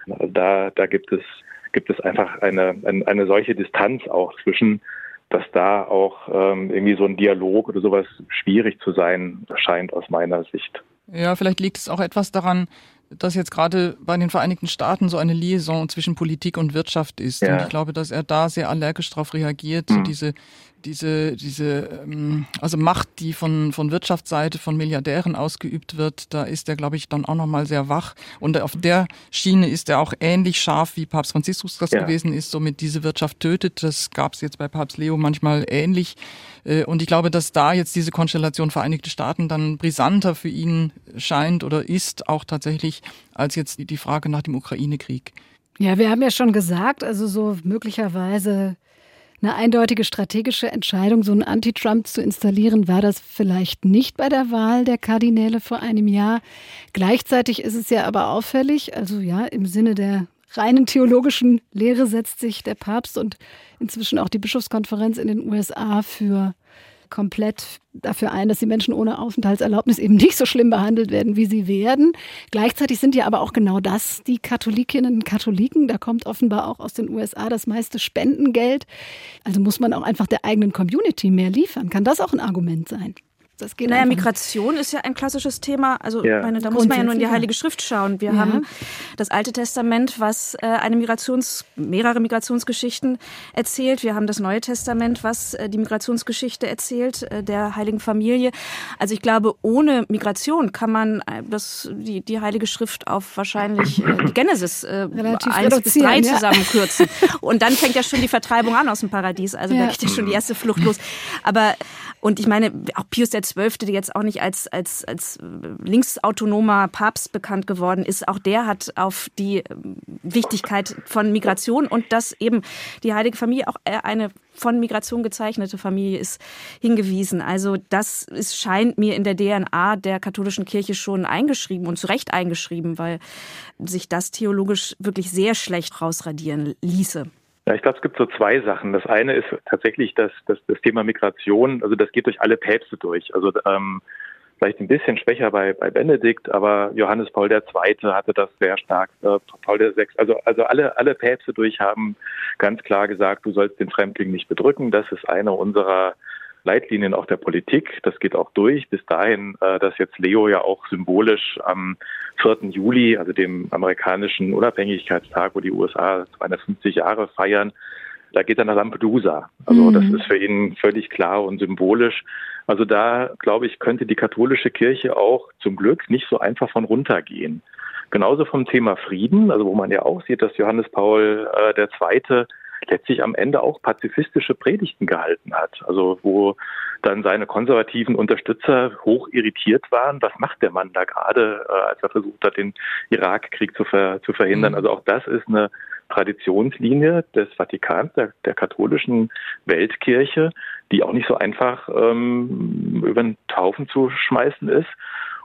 Da da gibt es gibt es einfach eine eine, eine solche Distanz auch zwischen, dass da auch ähm, irgendwie so ein Dialog oder sowas schwierig zu sein scheint aus meiner Sicht. Ja, vielleicht liegt es auch etwas daran, dass jetzt gerade bei den Vereinigten Staaten so eine Liaison zwischen Politik und Wirtschaft ist. Ja. Und ich glaube, dass er da sehr allergisch darauf reagiert, mhm. so diese diese diese also Macht, die von von Wirtschaftsseite von Milliardären ausgeübt wird, da ist er, glaube ich, dann auch noch mal sehr wach. Und auf der Schiene ist er auch ähnlich scharf, wie Papst Franziskus das ja. gewesen ist, so mit diese Wirtschaft tötet. Das gab es jetzt bei Papst Leo manchmal ähnlich. Und ich glaube, dass da jetzt diese Konstellation Vereinigte Staaten dann brisanter für ihn scheint oder ist auch tatsächlich als jetzt die Frage nach dem Ukraine-Krieg. Ja, wir haben ja schon gesagt, also so möglicherweise eine eindeutige strategische Entscheidung, so einen Anti-Trump zu installieren, war das vielleicht nicht bei der Wahl der Kardinäle vor einem Jahr. Gleichzeitig ist es ja aber auffällig, also ja, im Sinne der reinen theologischen Lehre setzt sich der Papst und inzwischen auch die Bischofskonferenz in den U S A für komplett dafür ein, dass die Menschen ohne Aufenthaltserlaubnis eben nicht so schlimm behandelt werden, wie sie werden. Gleichzeitig sind ja aber auch genau das die Katholikinnen und Katholiken. Da kommt offenbar auch aus den U S A das meiste Spendengeld. Also muss man auch einfach der eigenen Community mehr liefern. Kann das auch ein Argument sein? Das geht naja, Migration ist ja ein klassisches Thema. Also ja. meine, da muss man ja nur in die Heilige Schrift schauen. Wir ja. haben das Alte Testament, was äh, eine Migrations, mehrere Migrationsgeschichten erzählt. Wir haben das Neue Testament, was äh, die Migrationsgeschichte erzählt, äh, der Heiligen Familie. Also ich glaube, ohne Migration kann man äh, das, die, die Heilige Schrift auf wahrscheinlich äh, die Genesis äh, eins bis drei ja. zusammenkürzen. Und dann fängt ja schon die Vertreibung an aus dem Paradies. Also ja. da geht ja schon die erste Flucht los. Aber, und ich meine, auch Pius der Zwölfte, der jetzt auch nicht als, als, als linksautonomer Papst bekannt geworden ist, auch der hat auf die Wichtigkeit von Migration und dass eben die Heilige Familie auch eine von Migration gezeichnete Familie ist, hingewiesen. Also das ist, scheint mir in der D N A der katholischen Kirche schon eingeschrieben und zu Recht eingeschrieben, weil sich das theologisch wirklich sehr schlecht rausradieren ließe. Ja, ich glaube, es gibt so zwei Sachen. Das eine ist tatsächlich das, das, das Thema Migration. Also das geht durch alle Päpste durch. Also ähm, vielleicht ein bisschen schwächer bei, bei Benedikt, aber Johannes Paul der Zweite hatte das sehr stark. Äh, Paul der Sechste. Also, also alle, alle Päpste durch haben ganz klar gesagt, du sollst den Fremdling nicht bedrücken. Das ist eine unserer Leitlinien auch der Politik. Das geht auch durch. Bis dahin, äh, dass jetzt Leo ja auch symbolisch am vierten Juli, also dem amerikanischen Unabhängigkeitstag, wo die U S A zweihundertfünfzig Jahre feiern, da geht er nach Lampedusa. Also mhm. das ist für ihn völlig klar und symbolisch. Also da, glaube ich, könnte die katholische Kirche auch zum Glück nicht so einfach von runtergehen. Genauso vom Thema Frieden, also wo man ja auch sieht, dass Johannes Paul äh, der Zweite letztlich am Ende auch pazifistische Predigten gehalten hat. Also wo dann seine konservativen Unterstützer hoch irritiert waren. Was macht der Mann da gerade, äh, als er versucht hat, den Irakkrieg zu, ver, zu verhindern? Mhm. Also auch das ist eine Traditionslinie des Vatikans, der, der katholischen Weltkirche, die auch nicht so einfach ähm, über den Haufen zu schmeißen ist.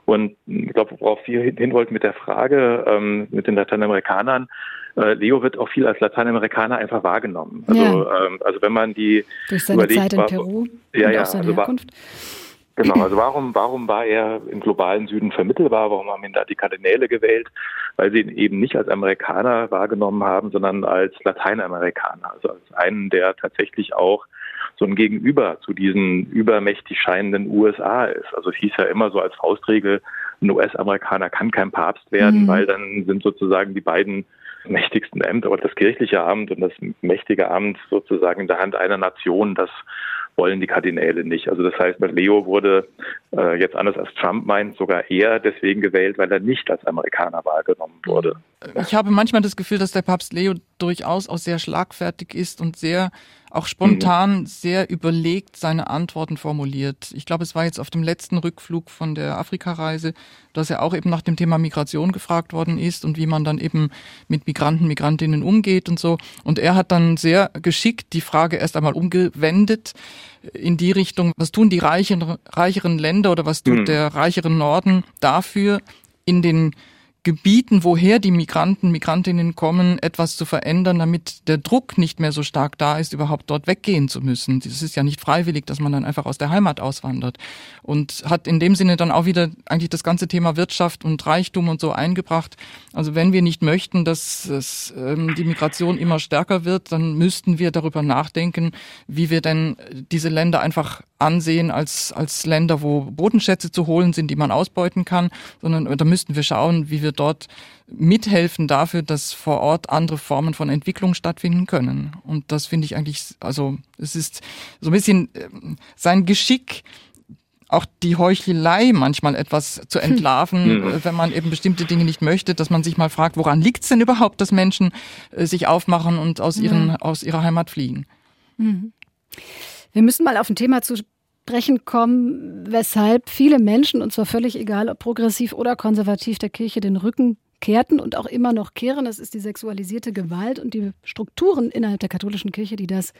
Und ich glaube, worauf wir hin wollten mit der Frage ähm, mit den Lateinamerikanern, äh, Leo wird auch viel als Lateinamerikaner einfach wahrgenommen. Also, ja. ähm, also wenn man die durch seine überlegt, Zeit in Peru ja, und ja, auch seine also Herkunft. War, genau, also warum, warum war er im globalen Süden vermittelbar? Warum haben ihn da die Kardinäle gewählt? Weil sie ihn eben nicht als Amerikaner wahrgenommen haben, sondern als Lateinamerikaner. Also als einen, der tatsächlich auch so ein Gegenüber zu diesen übermächtig scheinenden U S A ist. Also es hieß ja immer so als Faustregel, ein U S-Amerikaner kann kein Papst werden, mhm. weil dann sind sozusagen die beiden mächtigsten Ämter, aber das kirchliche Amt und das mächtige Amt sozusagen in der Hand einer Nation, das wollen die Kardinäle nicht. Also das heißt, Leo wurde äh, jetzt anders als Trump meint, sogar eher deswegen gewählt, weil er nicht als Amerikaner wahrgenommen wurde. Ich habe manchmal das Gefühl, dass der Papst Leo durchaus auch sehr schlagfertig ist und sehr auch spontan, mhm. sehr überlegt seine Antworten formuliert. Ich glaube, es war jetzt auf dem letzten Rückflug von der Afrikareise, dass er auch eben nach dem Thema Migration gefragt worden ist und wie man dann eben mit Migranten, Migrantinnen umgeht und so. Und er hat dann sehr geschickt die Frage erst einmal umgewendet in die Richtung, was tun die reicheren, reicheren Länder oder was tut mhm. der reichere Norden dafür, in den Gebieten, woher die Migranten, Migrantinnen kommen, etwas zu verändern, damit der Druck nicht mehr so stark da ist, überhaupt dort weggehen zu müssen. Das ist ja nicht freiwillig, dass man dann einfach aus der Heimat auswandert. Und hat in dem Sinne dann auch wieder eigentlich das ganze Thema Wirtschaft und Reichtum und so eingebracht. Also wenn wir nicht möchten, dass es, ähm, die Migration immer stärker wird, dann müssten wir darüber nachdenken, wie wir denn diese Länder einfach ansehen als als Länder, wo Bodenschätze zu holen sind, die man ausbeuten kann, sondern da müssten wir schauen, wie wir dort mithelfen dafür, dass vor Ort andere Formen von Entwicklung stattfinden können. Und das finde ich eigentlich, also es ist so ein bisschen äh, sein Geschick, auch die Heuchelei manchmal etwas zu entlarven, mhm. wenn man eben bestimmte Dinge nicht möchte, dass man sich mal fragt, woran liegt es denn überhaupt, dass Menschen äh, sich aufmachen und aus ihren mhm. aus ihrer Heimat fliehen. Mhm. Wir müssen mal auf ein Thema zu sprechen kommen, weshalb viele Menschen, und zwar völlig egal, ob progressiv oder konservativ, der Kirche den Rücken kehrten und auch immer noch kehren. Das ist die sexualisierte Gewalt und die Strukturen innerhalb der katholischen Kirche, die das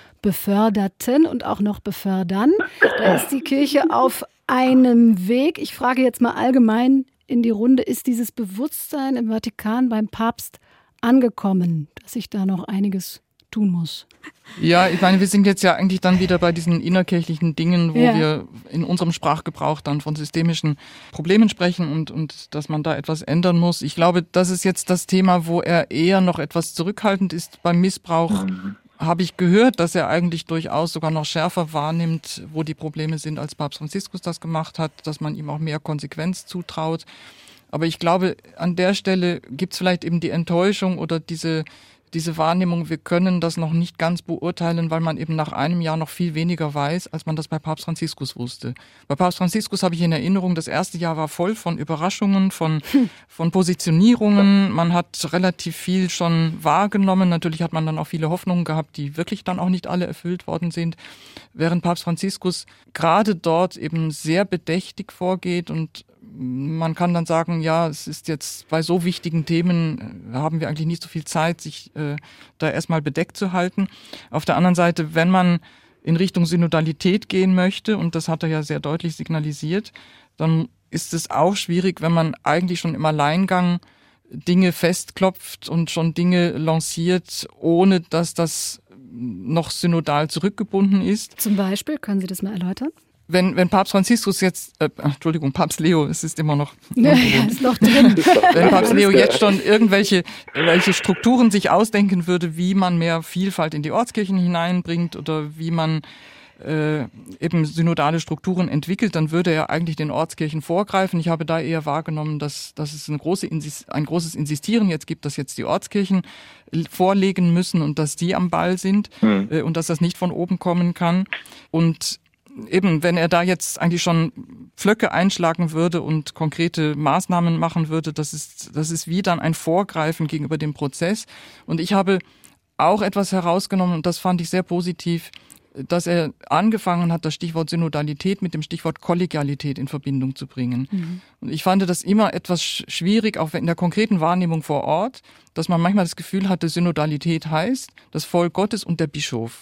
beförderten und auch noch befördern. Da ist die Kirche auf einem Weg. Ich frage jetzt mal allgemein in die Runde, ist dieses Bewusstsein im Vatikan beim Papst angekommen, dass sich da noch einiges tun muss? Ja, ich meine, wir sind jetzt ja eigentlich dann wieder bei diesen innerkirchlichen Dingen, wo ja. wir in unserem Sprachgebrauch dann von systemischen Problemen sprechen und, und dass man da etwas ändern muss. Ich glaube, das ist jetzt das Thema, wo er eher noch etwas zurückhaltend ist beim Missbrauch. Mhm. Habe ich gehört, dass er eigentlich durchaus sogar noch schärfer wahrnimmt, wo die Probleme sind, als Papst Franziskus das gemacht hat, dass man ihm auch mehr Konsequenz zutraut. Aber ich glaube, an der Stelle gibt es vielleicht eben die Enttäuschung oder diese diese Wahrnehmung, wir können das noch nicht ganz beurteilen, weil man eben nach einem Jahr noch viel weniger weiß, als man das bei Papst Franziskus wusste. Bei Papst Franziskus habe ich in Erinnerung, das erste Jahr war voll von Überraschungen, von, von Positionierungen. Man hat relativ viel schon wahrgenommen. Natürlich hat man dann auch viele Hoffnungen gehabt, die wirklich dann auch nicht alle erfüllt worden sind. Während Papst Franziskus gerade dort eben sehr bedächtig vorgeht und man kann dann sagen, ja, es ist jetzt bei so wichtigen Themen, haben wir eigentlich nicht so viel Zeit, sich äh, da erstmal bedeckt zu halten. Auf der anderen Seite, wenn man in Richtung Synodalität gehen möchte, und das hat er ja sehr deutlich signalisiert, dann ist es auch schwierig, wenn man eigentlich schon im Alleingang Dinge festklopft und schon Dinge lanciert, ohne dass das noch synodal zurückgebunden ist. Zum Beispiel, können Sie das mal erläutern? Wenn, wenn Papst Franziskus jetzt, äh, Entschuldigung, Papst Leo, es ist immer noch, ja, ja, ist noch drin. Wenn Papst Leo jetzt schon irgendwelche welche Strukturen sich ausdenken würde, wie man mehr Vielfalt in die Ortskirchen hineinbringt oder wie man äh, eben synodale Strukturen entwickelt, dann würde er eigentlich den Ortskirchen vorgreifen. Ich habe da eher wahrgenommen, dass, dass es eine große, ein großes Insistieren jetzt gibt, dass jetzt die Ortskirchen vorlegen müssen und dass die am Ball sind mhm. äh, und dass das nicht von oben kommen kann. Und eben, wenn er da jetzt eigentlich schon Pflöcke einschlagen würde und konkrete Maßnahmen machen würde, das ist, das ist wie dann ein Vorgreifen gegenüber dem Prozess. Und ich habe auch etwas herausgenommen, und das fand ich sehr positiv, dass er angefangen hat, das Stichwort Synodalität mit dem Stichwort Kollegialität in Verbindung zu bringen. Mhm. Und ich fand das immer etwas schwierig, auch in der konkreten Wahrnehmung vor Ort, dass man manchmal das Gefühl hatte, Synodalität heißt das Volk Gottes und der Bischof.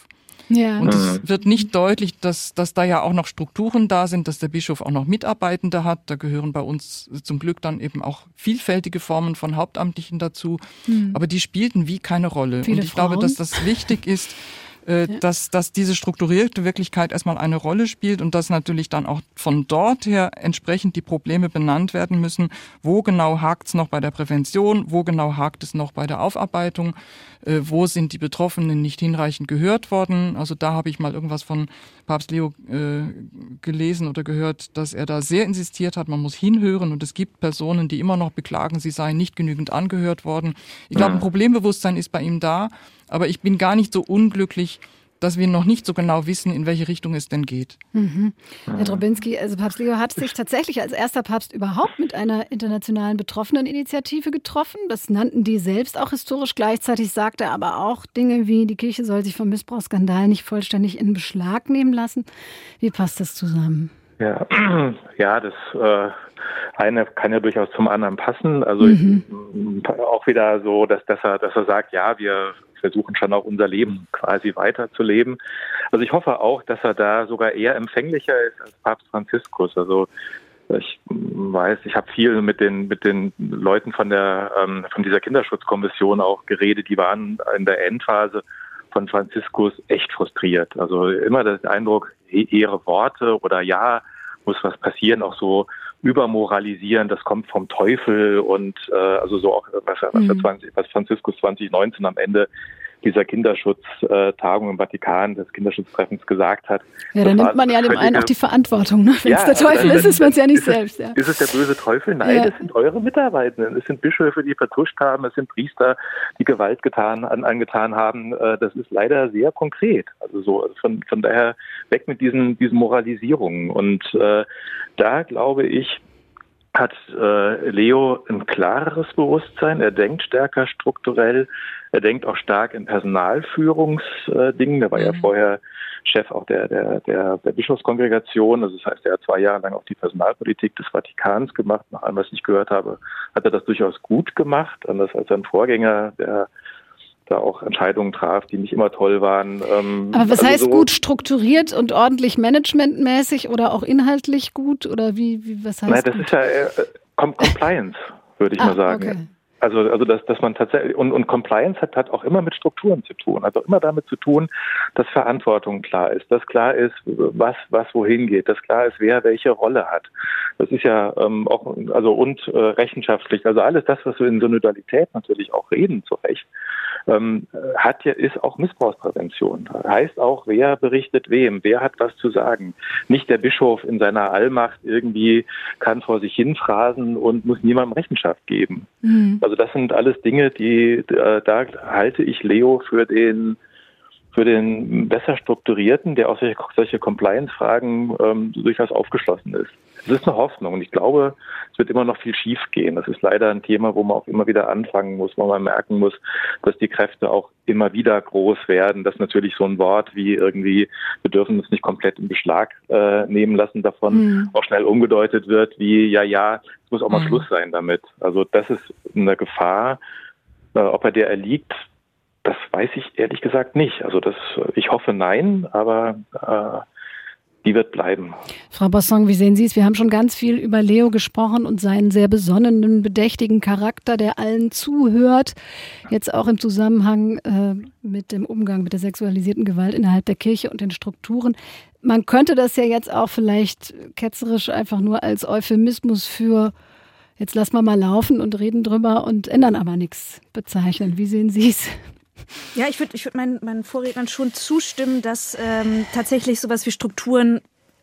Ja. Und es wird nicht deutlich, dass, dass da ja auch noch Strukturen da sind, dass der Bischof auch noch Mitarbeitende hat. Da gehören bei uns zum Glück dann eben auch vielfältige Formen von Hauptamtlichen dazu. Mhm. Aber die spielten wie keine Rolle. Viele und ich Frauen. glaube, dass das wichtig ist, Äh, ja. dass, dass diese strukturierte Wirklichkeit erstmal eine Rolle spielt und dass natürlich dann auch von dort her entsprechend die Probleme benannt werden müssen. Wo genau hakt es noch bei der Prävention? Wo genau hakt es noch bei der Aufarbeitung? Äh, wo sind die Betroffenen nicht hinreichend gehört worden? Also da habe ich mal irgendwas von Papst Leo äh, gelesen oder gehört, dass er da sehr insistiert hat, man muss hinhören und es gibt Personen, die immer noch beklagen, sie seien nicht genügend angehört worden. Ich glaube, ein Problembewusstsein ist bei ihm da. Aber ich bin gar nicht so unglücklich, dass wir noch nicht so genau wissen, in welche Richtung es denn geht. Mhm. Herr Drobinski, also Papst Leo hat sich tatsächlich als erster Papst überhaupt mit einer internationalen Betroffeneninitiative getroffen. Das nannten die selbst auch historisch. Gleichzeitig sagt er aber auch Dinge wie, die Kirche soll sich vom Missbrauchsskandal nicht vollständig in Beschlag nehmen lassen. Wie passt das zusammen? Ja, ja, das äh, eine kann ja durchaus zum anderen passen. Also Mhm. ich, auch wieder so, dass, dass er, dass er sagt, ja, wir versuchen schon auch unser Leben quasi weiterzuleben. Also ich hoffe auch, dass er da sogar eher empfänglicher ist als Papst Franziskus. Also ich weiß, ich habe viel mit den mit den Leuten von der ähm, von dieser Kinderschutzkommission auch geredet. Die waren in der Endphase von Franziskus echt frustriert. Also immer der Eindruck, ehre Worte oder ja, muss was passieren, auch so übermoralisieren, das kommt vom Teufel und äh, also so auch was, was, mhm. zwanzig, was Franziskus zwanzig neunzehn am Ende dieser Kinderschutztagung im Vatikan, des Kinderschutztreffens gesagt hat. Ja, dann nimmt man ja dem einen auch die Verantwortung. Ne? Wenn ja, es der Teufel dann, ist, ist man es ja nicht ist selbst. Es, ja. Ist es der böse Teufel? Nein, ja. Es sind eure Mitarbeitenden. Es sind Bischöfe, die vertuscht haben. Es sind Priester, die Gewalt getan, an, angetan haben. Das ist leider sehr konkret. Also so von, von daher weg mit diesen, diesen Moralisierungen. Und äh, da glaube ich, hat äh, Leo ein klareres Bewusstsein. Er denkt stärker strukturell. Er denkt auch stark in Personalführungsdingen. Der war ja vorher Chef auch der, der, der, der Bischofskongregation. Also das heißt, er hat zwei Jahre lang auch die Personalpolitik des Vatikans gemacht. Nach allem, was ich gehört habe, hat er das durchaus gut gemacht. Anders als sein Vorgänger, der da auch Entscheidungen traf, die nicht immer toll waren. Ähm, Aber was also heißt so gut strukturiert und ordentlich managementmäßig oder auch inhaltlich gut? Oder wie, wie was heißt Nein, das gut? ist ja äh, Compliance, würde ich ah, mal sagen. Okay. Also, also dass, dass man tatsächlich und, und Compliance hat, hat auch immer mit Strukturen zu tun, hat auch immer damit zu tun, dass Verantwortung klar ist, dass klar ist, was was wohin geht, dass klar ist, wer welche Rolle hat. Das ist ja ähm, auch also und äh, rechenschaftlich, also alles das, was wir in Synodalität natürlich auch reden, zu Recht, ähm, hat ja ist auch Missbrauchsprävention. Heißt auch, wer berichtet wem, wer hat was zu sagen. Nicht der Bischof in seiner Allmacht irgendwie kann vor sich hin phrasen und muss niemandem Rechenschaft geben. Mhm. Also das sind alles Dinge, die äh, da halte ich Leo für den für den besser strukturierten, der auch solche, solche Compliance-Fragen ähm, durchaus aufgeschlossen ist. Es ist eine Hoffnung und ich glaube, es wird immer noch viel schief gehen. Das ist leider ein Thema, wo man auch immer wieder anfangen muss, wo man merken muss, dass die Kräfte auch immer wieder groß werden, dass natürlich so ein Wort wie irgendwie, wir dürfen uns nicht komplett in Beschlag äh, nehmen lassen davon, mhm. auch schnell umgedeutet wird wie, ja, ja, es muss auch mal mhm. Schluss sein damit. Also das ist eine Gefahr. Äh, ob er der erliegt, das weiß ich ehrlich gesagt nicht. Also das, ich hoffe nein, aber äh, die wird bleiben. Frau Bossong, wie sehen Sie es? Wir haben schon ganz viel über Leo gesprochen und seinen sehr besonnenen, bedächtigen Charakter, der allen zuhört. Jetzt auch im Zusammenhang äh, mit dem Umgang mit der sexualisierten Gewalt innerhalb der Kirche und den Strukturen. Man könnte das ja jetzt auch vielleicht ketzerisch einfach nur als Euphemismus für jetzt lassen wir mal laufen und reden drüber und ändern aber nichts bezeichnen. Wie sehen Sie es? Ja, ich würde ich würd meinen, meinen Vorrednern schon zustimmen, dass ähm, tatsächlich sowas wie Strukturen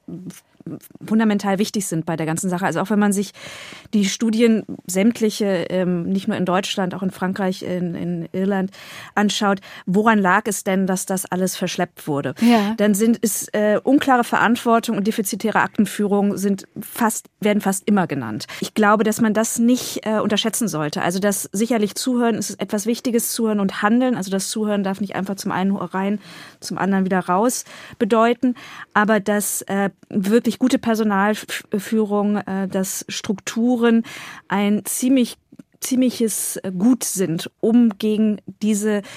fundamental wichtig sind bei der ganzen Sache. Also auch wenn man sich die Studien sämtliche, ähm, nicht nur in Deutschland, auch in Frankreich, in, in Irland anschaut, woran lag es denn, dass das alles verschleppt wurde? Ja. Dann sind es äh, unklare Verantwortung und defizitäre Aktenführung sind fast, werden fast immer genannt. Ich glaube, dass man das nicht äh, unterschätzen sollte. Also das sicherlich Zuhören ist etwas Wichtiges, Zuhören und Handeln. Also das Zuhören darf nicht einfach zum einen rein, zum anderen wieder raus bedeuten. Aber dass äh, wirklich gute Personalführung, äh, dass Strukturen ein ziemlich ziemliches Gut sind, um gegen diese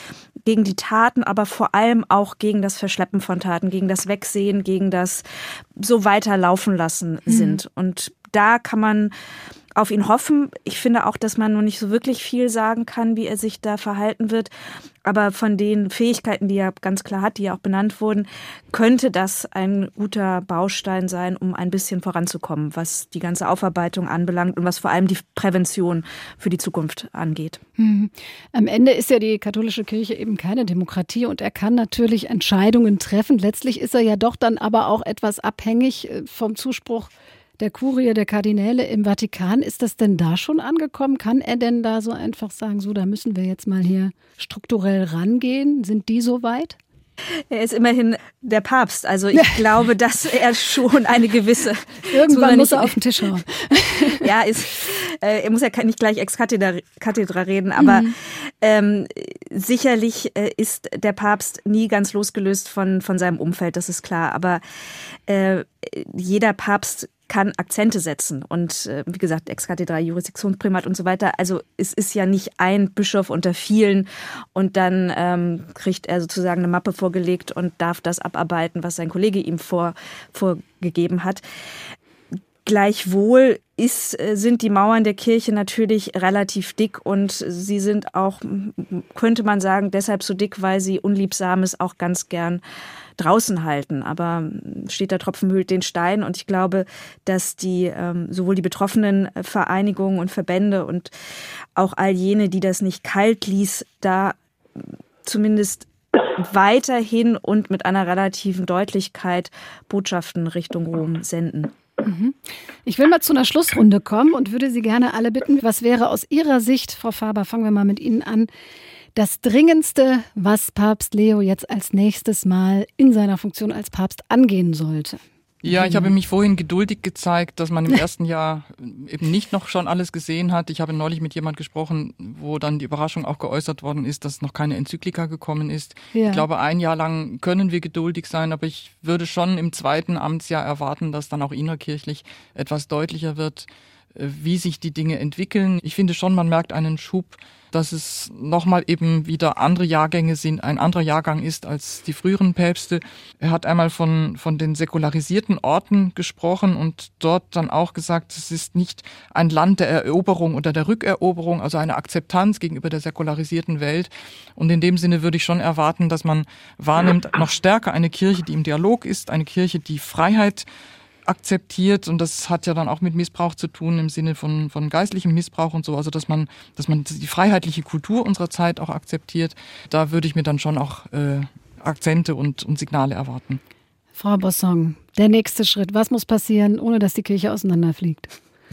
gegen die Taten, aber vor allem auch gegen das Verschleppen von Taten, gegen das Wegsehen, gegen das so weiterlaufen lassen sind. Mhm. Und da kann man auf ihn hoffen. Ich finde auch, dass man noch nicht so wirklich viel sagen kann, wie er sich da verhalten wird. Aber von den Fähigkeiten, die er ganz klar hat, die ja auch benannt wurden, könnte das ein guter Baustein sein, um ein bisschen voranzukommen, was die ganze Aufarbeitung anbelangt und was vor allem die Prävention für die Zukunft angeht. Hm. Am Ende ist ja die katholische Kirche eben keine Demokratie und er kann natürlich Entscheidungen treffen. Letztlich ist er ja doch dann aber auch etwas abhängig vom Zuspruch der Kurie, der Kardinäle im Vatikan. Ist das denn da schon angekommen? Kann er denn da so einfach sagen, so, da müssen wir jetzt mal hier strukturell rangehen? Sind die so weit? Er ist immerhin der Papst. Also ich glaube, dass er schon eine gewisse... Irgendwann muss er auf den Tisch hauen. Ja, ist, äh, er muss ja nicht gleich ex cathedra reden, aber mhm. ähm, sicherlich äh, ist der Papst nie ganz losgelöst von, von seinem Umfeld, das ist klar. Aber äh, jeder Papst kann Akzente setzen und äh, wie gesagt, ex cathedra, Jurisdiktionsprimat und so weiter. Also es ist ja nicht ein Bischof unter vielen und dann ähm, kriegt er sozusagen eine Mappe vorgelegt und darf das abarbeiten, was sein Kollege ihm vor, vorgegeben hat. Gleichwohl ist, sind die Mauern der Kirche natürlich relativ dick und sie sind auch, könnte man sagen, deshalb so dick, weil sie Unliebsames auch ganz gern draußen halten. Aber steht der Tropfen höhlt den Stein und ich glaube, dass die ähm, sowohl die betroffenen Vereinigungen und Verbände und auch all jene, die das nicht kalt ließ, da zumindest weiterhin und mit einer relativen Deutlichkeit Botschaften Richtung Rom senden. Ich will mal zu einer Schlussrunde kommen und würde Sie gerne alle bitten, was wäre aus Ihrer Sicht, Frau Faber, fangen wir mal mit Ihnen an, das Dringendste, was Papst Leo jetzt als nächstes Mal in seiner Funktion als Papst angehen sollte? Ja, ich habe mich vorhin geduldig gezeigt, dass man im ersten Jahr eben nicht noch schon alles gesehen hat. Ich habe neulich mit jemand gesprochen, wo dann die Überraschung auch geäußert worden ist, dass noch keine Enzyklika gekommen ist. Ja. Ich glaube, ein Jahr lang können wir geduldig sein, aber ich würde schon im zweiten Amtsjahr erwarten, dass dann auch innerkirchlich etwas deutlicher wird, wie sich die Dinge entwickeln. Ich finde schon, man merkt einen Schub, dass es nochmal eben wieder andere Jahrgänge sind, ein anderer Jahrgang ist als die früheren Päpste. Er hat einmal von, von den säkularisierten Orten gesprochen und dort dann auch gesagt, es ist nicht ein Land der Eroberung oder der Rückeroberung, also eine Akzeptanz gegenüber der säkularisierten Welt. Und in dem Sinne würde ich schon erwarten, dass man wahrnimmt, noch stärker eine Kirche, die im Dialog ist, eine Kirche, die Freiheit akzeptiert, und das hat ja dann auch mit Missbrauch zu tun im Sinne von von geistlichem Missbrauch und so, also dass man dass man die freiheitliche Kultur unserer Zeit auch akzeptiert. Da würde ich mir dann schon auch äh, Akzente und, und Signale erwarten. Frau Bossong, der nächste Schritt, was muss passieren, ohne dass die Kirche auseinanderfliegt?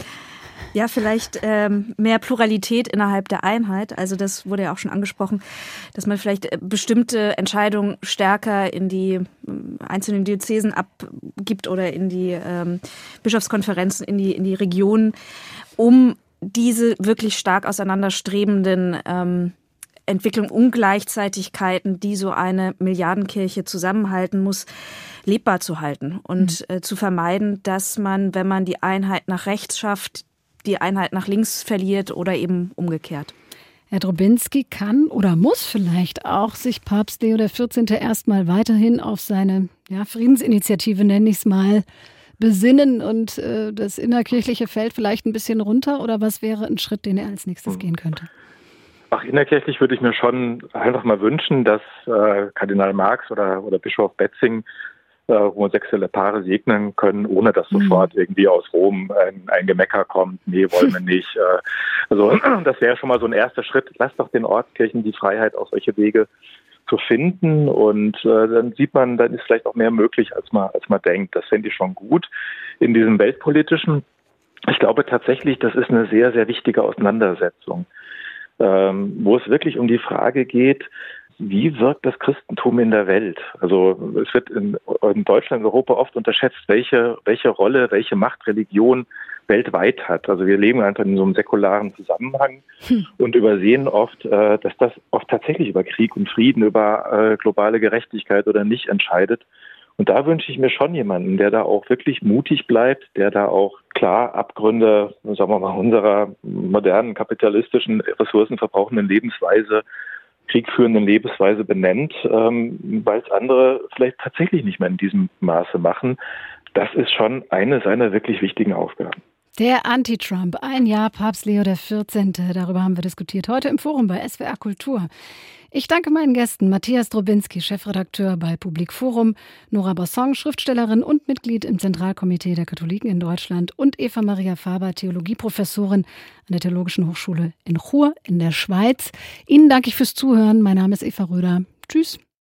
Ja, vielleicht ähm, mehr Pluralität innerhalb der Einheit. Also das wurde ja auch schon angesprochen, dass man vielleicht bestimmte Entscheidungen stärker in die ähm, einzelnen Diözesen abgibt oder in die ähm, Bischofskonferenzen, in die, in die Regionen, um diese wirklich stark auseinanderstrebenden ähm, Entwicklung, Ungleichzeitigkeiten, die so eine Milliardenkirche zusammenhalten muss, lebbar zu halten und mhm. äh, zu vermeiden, dass man, wenn man die Einheit nach rechts schafft, die Einheit nach links verliert oder eben umgekehrt. Herr Drobinski kann oder muss vielleicht auch sich Papst Leo der vierzehnte erstmal weiterhin auf seine ja, Friedensinitiative, nenne ich es mal, besinnen und äh, das innerkirchliche Feld vielleicht ein bisschen runter? Oder was wäre ein Schritt, den er als nächstes gehen könnte? Ach, innerkirchlich würde ich mir schon einfach mal wünschen, dass äh, Kardinal Marx oder, oder Bischof Betzing äh, homosexuelle Paare segnen können, ohne dass mhm. sofort irgendwie aus Rom ein, ein Gemecker kommt, nee, wollen wir nicht. Äh, also das wäre schon mal so ein erster Schritt. Lasst doch den Ortskirchen die Freiheit, auch solche Wege zu finden, und äh, dann sieht man, dann ist vielleicht auch mehr möglich, als man, als man denkt. Das fände ich schon gut in diesem weltpolitischen. Ich glaube tatsächlich, das ist eine sehr, sehr wichtige Auseinandersetzung, ähm, wo es wirklich um die Frage geht, wie wirkt das Christentum in der Welt? Also es wird in, in Deutschland, in Europa oft unterschätzt, welche, welche Rolle, welche Macht Religion weltweit hat. Also wir leben einfach in so einem säkularen Zusammenhang hm. und übersehen oft, äh, dass das oft tatsächlich über Krieg und Frieden, über äh, globale Gerechtigkeit oder nicht entscheidet. Und da wünsche ich mir schon jemanden, der da auch wirklich mutig bleibt, der da auch klar Abgründe, sagen wir mal, unserer modernen, kapitalistischen, ressourcenverbrauchenden Lebensweise kriegführenden Lebensweise benennt, ähm, weil es andere vielleicht tatsächlich nicht mehr in diesem Maße machen. Das ist schon eine seiner wirklich wichtigen Aufgaben. Der Anti-Trump, ein Jahr Papst Leo der vierzehnte. Darüber haben wir diskutiert heute im Forum bei S W R Kultur. Ich danke meinen Gästen Matthias Drobinski, Chefredakteur bei Public Forum, Nora Bossong, Schriftstellerin und Mitglied im Zentralkomitee der Katholiken in Deutschland und Eva Maria Faber, Theologieprofessorin an der Theologischen Hochschule in Chur in der Schweiz. Ihnen danke ich fürs Zuhören. Mein Name ist Eva Röder. Tschüss.